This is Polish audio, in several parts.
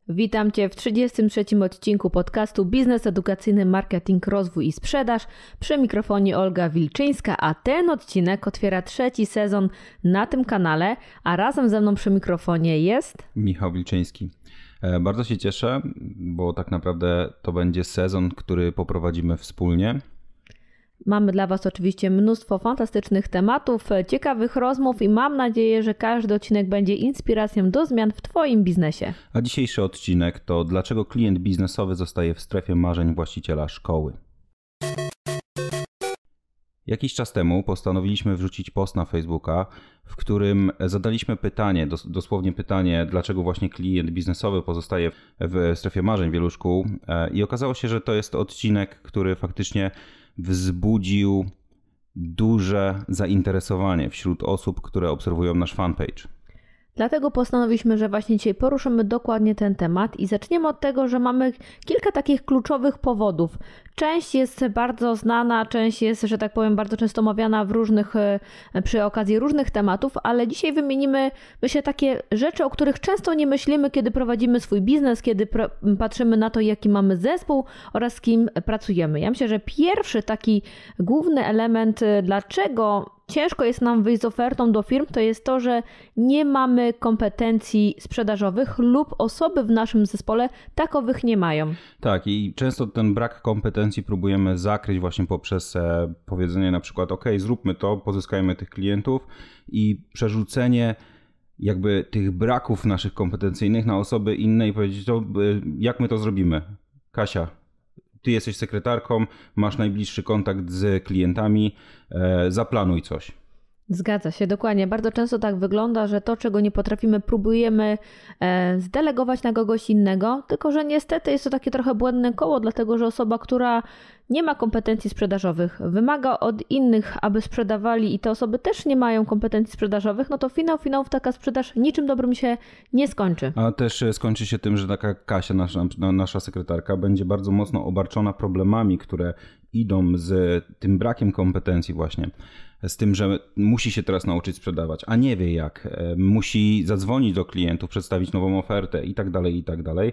Witam Cię w 33. odcinku podcastu Biznes Edukacyjny, Marketing, Rozwój i Sprzedaż. Przy mikrofonie Olga Wilczyńska, a ten odcinek otwiera trzeci sezon na tym kanale, a razem ze mną przy mikrofonie jest... Michał Wilczyński. Bardzo się cieszę, bo tak naprawdę to będzie sezon, który poprowadzimy wspólnie. Mamy dla Was oczywiście mnóstwo fantastycznych tematów, ciekawych rozmów i mam nadzieję, że każdy odcinek będzie inspiracją do zmian w Twoim biznesie. A dzisiejszy odcinek to dlaczego klient biznesowy zostaje w strefie marzeń właściciela szkoły. Jakiś czas temu postanowiliśmy wrzucić post na Facebooka, w którym zadaliśmy pytanie, dosłownie pytanie, dlaczego właśnie klient biznesowy pozostaje w strefie marzeń wielu szkół i okazało się, że to jest odcinek, który faktycznie wzbudził duże zainteresowanie wśród osób, które obserwują nasz fanpage. Dlatego postanowiliśmy, że właśnie dzisiaj poruszymy dokładnie ten temat i zaczniemy od tego, że mamy kilka takich kluczowych powodów. Część jest bardzo znana, część jest, że tak powiem, bardzo często omawiana przy okazji różnych tematów, ale dzisiaj wymienimy, myślę, takie rzeczy, o których często nie myślimy, kiedy prowadzimy swój biznes, kiedy patrzymy na to, jaki mamy zespół oraz z kim pracujemy. Ja myślę, że pierwszy taki główny element, dlaczego ciężko jest nam wyjść z ofertą do firm, to jest to, że nie mamy kompetencji sprzedażowych lub osoby w naszym zespole takowych nie mają. Tak, i często ten brak kompetencji próbujemy zakryć właśnie poprzez powiedzenie na przykład zróbmy to, pozyskajmy tych klientów i przerzucenie jakby tych braków naszych kompetencyjnych na osoby inne i powiedzieć jak my to zrobimy. Kasia, ty jesteś sekretarką, masz najbliższy kontakt z klientami, zaplanuj coś. Zgadza się, dokładnie. Bardzo często tak wygląda, że to, czego nie potrafimy, próbujemy zdelegować na kogoś innego, tylko że niestety jest to takie trochę błędne koło, dlatego że osoba, która nie ma kompetencji sprzedażowych, wymaga od innych, aby sprzedawali i te osoby też nie mają kompetencji sprzedażowych, no to finałów taka sprzedaż niczym dobrym się nie skończy. A też skończy się tym, że taka Kasia, nasza sekretarka, będzie bardzo mocno obarczona problemami, które idą z tym brakiem kompetencji właśnie. Z tym, że musi się teraz nauczyć sprzedawać, a nie wie jak. Musi zadzwonić do klientów, przedstawić nową ofertę i tak dalej, i tak dalej.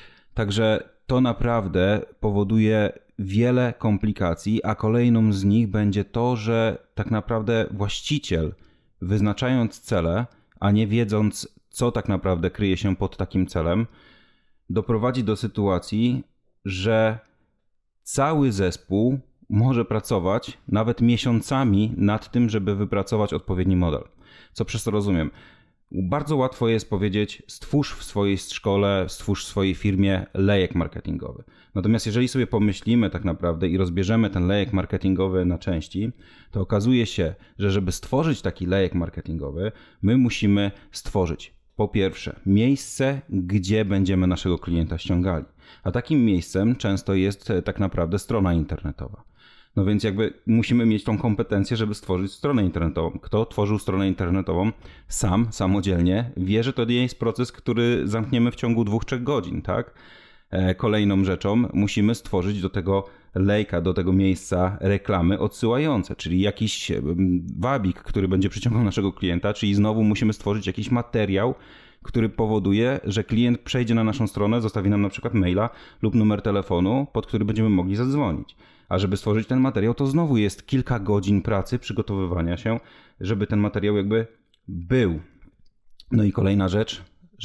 Także to naprawdę powoduje wiele komplikacji, a kolejną z nich będzie to, że tak naprawdę właściciel, wyznaczając cele, a nie wiedząc, co tak naprawdę kryje się pod takim celem, doprowadzi do sytuacji, że cały zespół może pracować nawet miesiącami nad tym, żeby wypracować odpowiedni model. Co przez to rozumiem? Bardzo łatwo jest powiedzieć, stwórz w swojej szkole, stwórz w swojej firmie lejek marketingowy. Natomiast jeżeli sobie pomyślimy tak naprawdę i rozbierzemy ten lejek marketingowy na części, to okazuje się, że żeby stworzyć taki lejek marketingowy, my musimy stworzyć po pierwsze miejsce, gdzie będziemy naszego klienta ściągali. A takim miejscem często jest tak naprawdę strona internetowa. No więc jakby musimy mieć tą kompetencję, żeby stworzyć stronę internetową. Kto tworzył stronę internetową samodzielnie, wie, że to nie jest proces, który zamkniemy w ciągu 2-3 godzin, tak? Kolejną rzeczą musimy stworzyć do tego lejka, do tego miejsca reklamy odsyłające, czyli jakiś wabik, który będzie przyciągał naszego klienta, czyli znowu musimy stworzyć jakiś materiał, który powoduje, że klient przejdzie na naszą stronę, zostawi nam na przykład maila lub numer telefonu, pod który będziemy mogli zadzwonić. A żeby stworzyć ten materiał, to znowu jest kilka godzin pracy, przygotowywania się, żeby ten materiał jakby był. No i kolejna rzecz,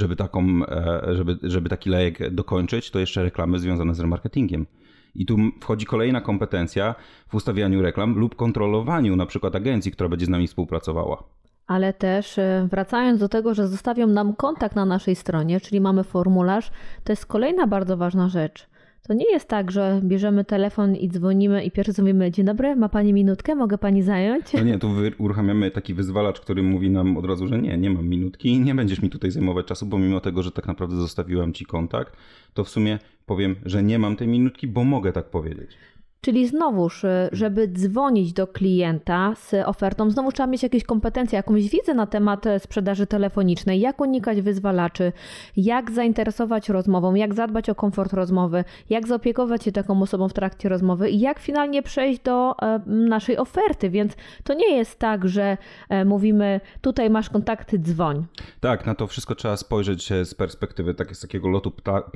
żeby taki lejek dokończyć, to jeszcze reklamy związane z remarketingiem. I tu wchodzi kolejna kompetencja w ustawianiu reklam lub kontrolowaniu na przykład agencji, która będzie z nami współpracowała. Ale też wracając do tego, że zostawią nam kontakt na naszej stronie, czyli mamy formularz, to jest kolejna bardzo ważna rzecz. To nie jest tak, że bierzemy telefon i dzwonimy i pierwsze co mówimy, dzień dobry, ma Pani minutkę, mogę Pani zająć? No nie, tu uruchamiamy taki wyzwalacz, który mówi nam od razu, że nie mam minutki i nie będziesz mi tutaj zajmować czasu, bo mimo tego, że tak naprawdę zostawiłem Ci kontakt, to w sumie powiem, że nie mam tej minutki, bo mogę tak powiedzieć. Czyli znowuż, żeby dzwonić do klienta z ofertą, znowu trzeba mieć jakieś kompetencje, jakąś wiedzę na temat sprzedaży telefonicznej, jak unikać wyzwalaczy, jak zainteresować rozmową, jak zadbać o komfort rozmowy, jak zaopiekować się taką osobą w trakcie rozmowy i jak finalnie przejść do naszej oferty. Więc to nie jest tak, że mówimy, tutaj masz kontakty, dzwoń. Tak, na to wszystko trzeba spojrzeć z perspektywy takiego lotu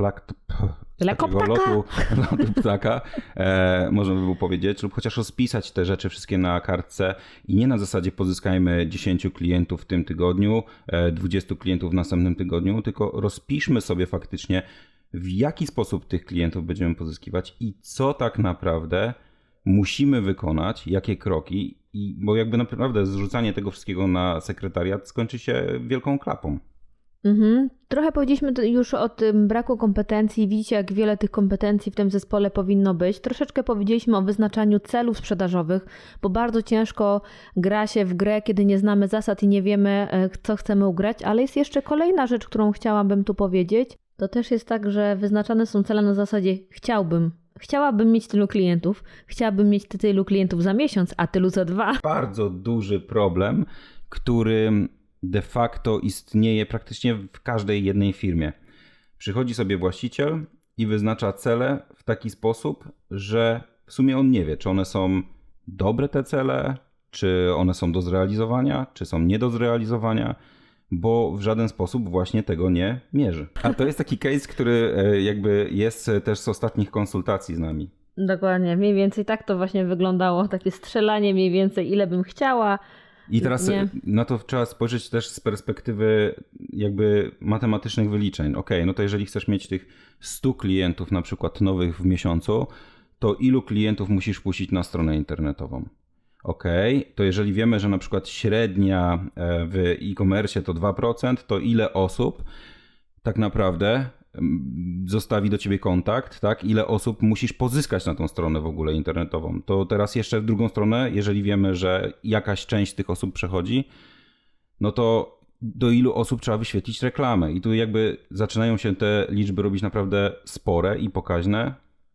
ptaka, można by było powiedzieć, lub chociaż rozpisać te rzeczy wszystkie na kartce i nie na zasadzie pozyskajmy 10 klientów w tym tygodniu, 20 klientów w następnym tygodniu, tylko rozpiszmy sobie faktycznie, w jaki sposób tych klientów będziemy pozyskiwać i co tak naprawdę musimy wykonać, jakie kroki, bo jakby naprawdę zrzucanie tego wszystkiego na sekretariat skończy się wielką klapą. Trochę powiedzieliśmy już o tym braku kompetencji. Widzicie, jak wiele tych kompetencji w tym zespole powinno być. Troszeczkę powiedzieliśmy o wyznaczaniu celów sprzedażowych, bo bardzo ciężko gra się w grę, kiedy nie znamy zasad i nie wiemy, co chcemy ugrać. Ale jest jeszcze kolejna rzecz, którą chciałabym tu powiedzieć. To też jest tak, że wyznaczane są cele na zasadzie chciałabym mieć tylu klientów, chciałabym mieć tylu klientów za miesiąc, a tylu za 2. Bardzo duży problem, który de facto istnieje praktycznie w każdej jednej firmie. Przychodzi sobie właściciel i wyznacza cele w taki sposób, że w sumie on nie wie, czy one są dobre te cele, czy one są do zrealizowania, czy są nie do zrealizowania, bo w żaden sposób właśnie tego nie mierzy. A to jest taki case, który jakby jest też z ostatnich konsultacji z nami. Dokładnie, mniej więcej tak to właśnie wyglądało, takie strzelanie mniej więcej, ile bym chciała. I teraz na to trzeba spojrzeć też z perspektywy jakby matematycznych wyliczeń. No to jeżeli chcesz mieć tych 100 klientów na przykład nowych w miesiącu, to ilu klientów musisz wpuścić na stronę internetową? To jeżeli wiemy, że na przykład średnia w e-commerce to 2%, to ile osób tak naprawdę zostawi do ciebie kontakt, tak? Ile osób musisz pozyskać na tą stronę w ogóle internetową. To teraz jeszcze w drugą stronę, jeżeli wiemy, że jakaś część tych osób przechodzi, no to do ilu osób trzeba wyświetlić reklamę. I tu jakby zaczynają się te liczby robić naprawdę spore i pokaźne.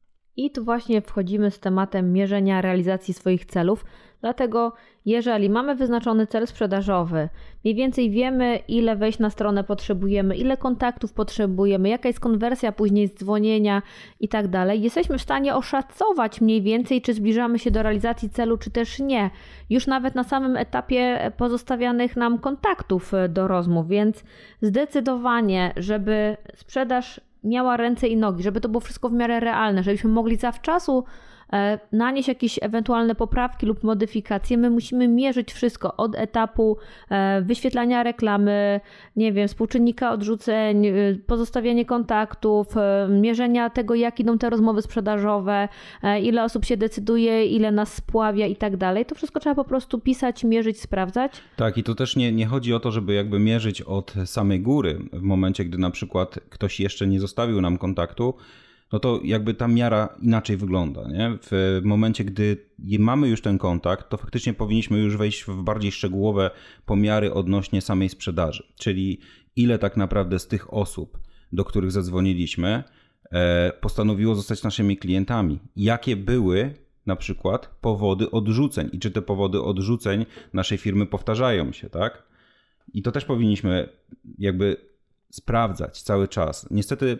I tu właśnie wchodzimy z tematem mierzenia realizacji swoich celów. Dlatego jeżeli mamy wyznaczony cel sprzedażowy, mniej więcej wiemy, ile wejść na stronę potrzebujemy, ile kontaktów potrzebujemy, jaka jest konwersja później z dzwonienia i tak dalej, jesteśmy w stanie oszacować mniej więcej, czy zbliżamy się do realizacji celu, czy też nie. Już nawet na samym etapie pozostawianych nam kontaktów do rozmów, więc zdecydowanie, żeby sprzedaż miała ręce i nogi, żeby to było wszystko w miarę realne, żebyśmy mogli zawczasu nanieść jakieś ewentualne poprawki lub modyfikacje. My musimy mierzyć wszystko od etapu wyświetlania reklamy, nie wiem, współczynnika odrzuceń, pozostawianie kontaktów, mierzenia tego, jak idą te rozmowy sprzedażowe, ile osób się decyduje, ile nas spławia i tak dalej. To wszystko trzeba po prostu pisać, mierzyć, sprawdzać. Tak, i to też nie chodzi o to, żeby jakby mierzyć od samej góry w momencie, gdy na przykład ktoś jeszcze nie zostawił nam kontaktu, no to jakby ta miara inaczej wygląda, nie? W momencie, gdy mamy już ten kontakt, to faktycznie powinniśmy już wejść w bardziej szczegółowe pomiary odnośnie samej sprzedaży, czyli ile tak naprawdę z tych osób, do których zadzwoniliśmy, postanowiło zostać naszymi klientami. Jakie były na przykład powody odrzuceń i czy te powody odrzuceń naszej firmy powtarzają się, tak? I to też powinniśmy jakby sprawdzać cały czas. Niestety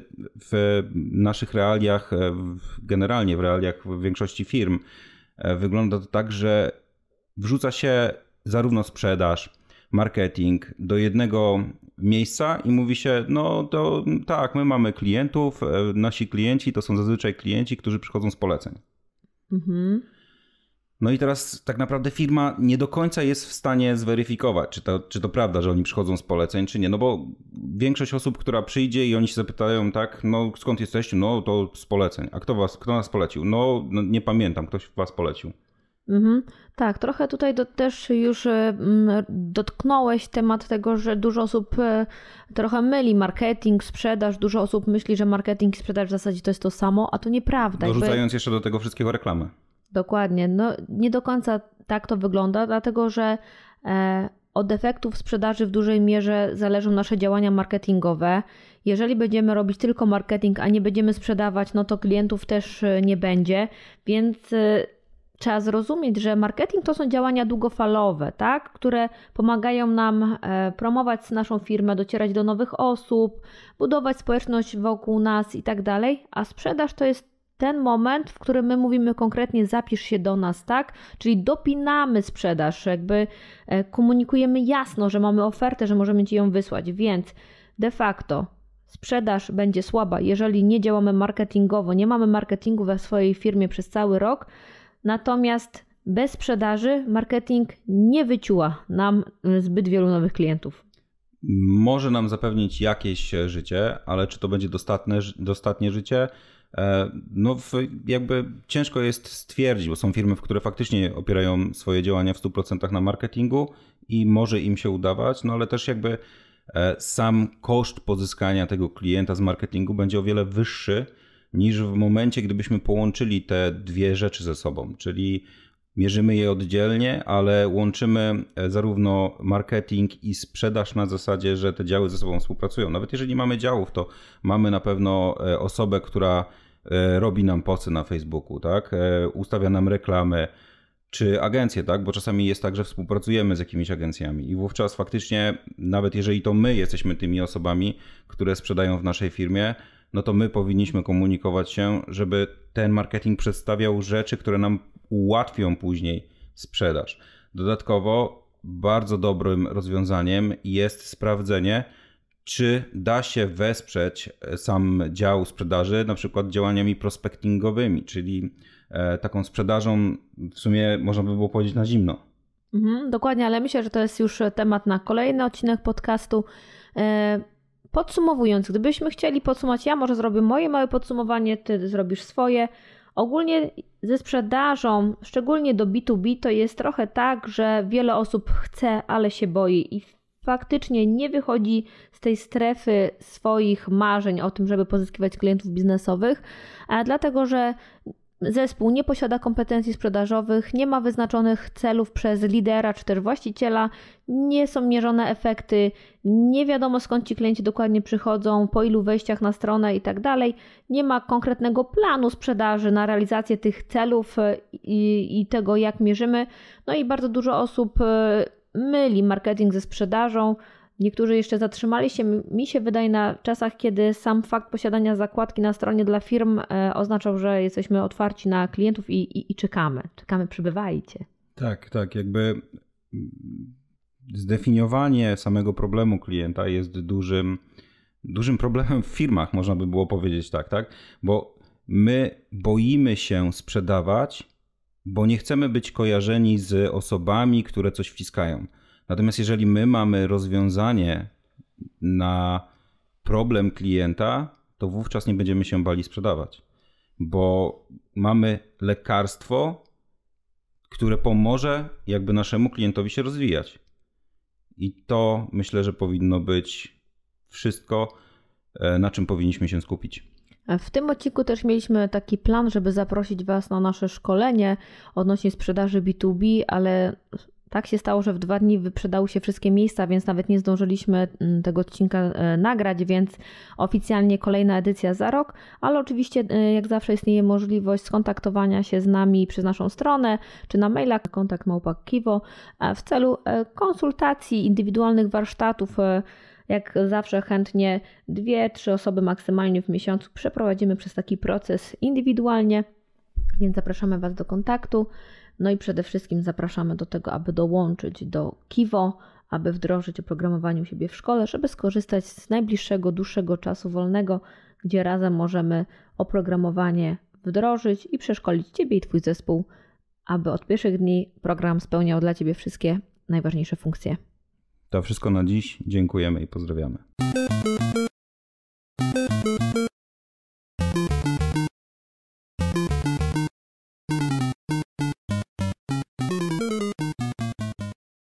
w naszych realiach, generalnie w realiach większości firm wygląda to tak, że wrzuca się zarówno sprzedaż, marketing do jednego miejsca i mówi się, no to tak, my mamy klientów, nasi klienci to są zazwyczaj klienci, którzy przychodzą z poleceń. No i teraz tak naprawdę firma nie do końca jest w stanie zweryfikować, czy to prawda, że oni przychodzą z poleceń, czy nie. No bo większość osób, która przyjdzie i oni się zapytają, tak, no skąd jesteście? No to z poleceń. A kto nas polecił? No nie pamiętam, ktoś was polecił. Tak, trochę tutaj też już dotknąłeś temat tego, że dużo osób trochę myli marketing, sprzedaż. Dużo osób myśli, że marketing i sprzedaż w zasadzie to jest to samo, a to nieprawda. Dorzucając jeszcze do tego wszystkiego reklamę. Dokładnie. No nie do końca tak to wygląda, dlatego że Od efektów sprzedaży w dużej mierze zależą nasze działania marketingowe. Jeżeli będziemy robić tylko marketing, a nie będziemy sprzedawać, no to klientów też nie będzie, więc trzeba zrozumieć, że marketing to są działania długofalowe, tak? Które pomagają nam promować naszą firmę, docierać do nowych osób, budować społeczność wokół nas i tak dalej, a sprzedaż to jest ten moment, w którym my mówimy konkretnie zapisz się do nas, tak? Czyli dopinamy sprzedaż, jakby komunikujemy jasno, że mamy ofertę, że możemy Ci ją wysłać, więc de facto sprzedaż będzie słaba, jeżeli nie działamy marketingowo, nie mamy marketingu we swojej firmie przez cały rok, natomiast bez sprzedaży marketing nie wyciuła nam zbyt wielu nowych klientów. Może nam zapewnić jakieś życie, ale czy to będzie dostatnie życie? No jakby ciężko jest stwierdzić, bo są firmy, które faktycznie opierają swoje działania w 100% na marketingu i może im się udawać, no ale też jakby sam koszt pozyskania tego klienta z marketingu będzie o wiele wyższy niż w momencie, gdybyśmy połączyli te dwie rzeczy ze sobą, czyli mierzymy je oddzielnie, ale łączymy zarówno marketing i sprzedaż na zasadzie, że te działy ze sobą współpracują. Nawet jeżeli nie mamy działów, to mamy na pewno osobę, która robi nam posty na Facebooku, tak? Ustawia nam reklamy, czy agencje, tak? Bo czasami jest tak, że współpracujemy z jakimiś agencjami i wówczas faktycznie, nawet jeżeli to my jesteśmy tymi osobami, które sprzedają w naszej firmie, no to my powinniśmy komunikować się, żeby ten marketing przedstawiał rzeczy, które nam ułatwią później sprzedaż. Dodatkowo bardzo dobrym rozwiązaniem jest sprawdzenie, czy da się wesprzeć sam dział sprzedaży na przykład działaniami prospectingowymi, czyli taką sprzedażą w sumie można by było powiedzieć na zimno. Dokładnie, ale myślę, że to jest już temat na kolejny odcinek podcastu. Podsumowując, gdybyśmy chcieli podsumować, ja może zrobię moje małe podsumowanie, ty zrobisz swoje. Ogólnie ze sprzedażą, szczególnie do B2B, to jest trochę tak, że wiele osób chce, ale się boi i faktycznie nie wychodzi z tej strefy swoich marzeń o tym, żeby pozyskiwać klientów biznesowych, dlatego że zespół nie posiada kompetencji sprzedażowych, nie ma wyznaczonych celów przez lidera czy też właściciela, nie są mierzone efekty, nie wiadomo skąd ci klienci dokładnie przychodzą, po ilu wejściach na stronę i tak dalej. Nie ma konkretnego planu sprzedaży na realizację tych celów i tego, jak mierzymy. No i bardzo dużo osób myli marketing ze sprzedażą. Niektórzy jeszcze zatrzymali się, mi się wydaje, na czasach, kiedy sam fakt posiadania zakładki na stronie dla firm oznaczał, że jesteśmy otwarci na klientów i czekamy, przybywajcie. Tak, jakby zdefiniowanie samego problemu klienta jest dużym problemem w firmach, można by było powiedzieć tak? Bo my boimy się sprzedawać, bo nie chcemy być kojarzeni z osobami, które coś wciskają. Natomiast jeżeli my mamy rozwiązanie na problem klienta, to wówczas nie będziemy się bali sprzedawać, bo mamy lekarstwo, które pomoże jakby naszemu klientowi się rozwijać. I to myślę, że powinno być wszystko, na czym powinniśmy się skupić. W tym odcinku też mieliśmy taki plan, żeby zaprosić Was na nasze szkolenie odnośnie sprzedaży B2B, ale tak się stało, że w 2 dni wyprzedały się wszystkie miejsca, więc nawet nie zdążyliśmy tego odcinka nagrać, więc oficjalnie kolejna edycja za rok, ale oczywiście jak zawsze istnieje możliwość skontaktowania się z nami przez naszą stronę, czy na maila kontakt@kivo w celu konsultacji, indywidualnych warsztatów. Jak zawsze chętnie 2-3 osoby maksymalnie w miesiącu przeprowadzimy przez taki proces indywidualnie, więc zapraszamy Was do kontaktu. No i przede wszystkim zapraszamy do tego, aby dołączyć do Kivo, aby wdrożyć oprogramowanie u siebie w szkole, żeby skorzystać z najbliższego, dłuższego czasu wolnego, gdzie razem możemy oprogramowanie wdrożyć i przeszkolić Ciebie i Twój zespół, aby od pierwszych dni program spełniał dla Ciebie wszystkie najważniejsze funkcje. To wszystko na dziś. Dziękujemy i pozdrawiamy.